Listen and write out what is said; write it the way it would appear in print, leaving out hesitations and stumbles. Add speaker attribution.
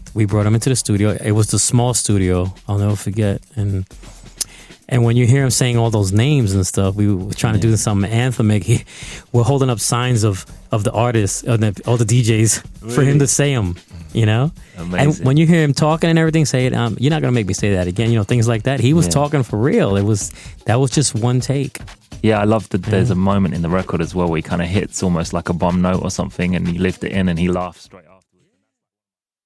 Speaker 1: we brought him into the studio. It was the small studio. I'll never forget. And when you hear him saying all those names and stuff, we were trying to do something anthemic. We're holding up signs of the artists, all the DJs, for him to say them, you know?
Speaker 2: Amazing.
Speaker 1: And when you hear him talking and everything, say it, you're not going to make me say that again, you know, things like that. He was talking for real. That was just one take.
Speaker 2: Yeah, I love that there's a moment in the record as well where he kind of hits almost like a bomb note or something and he left it in and he laughs straight up.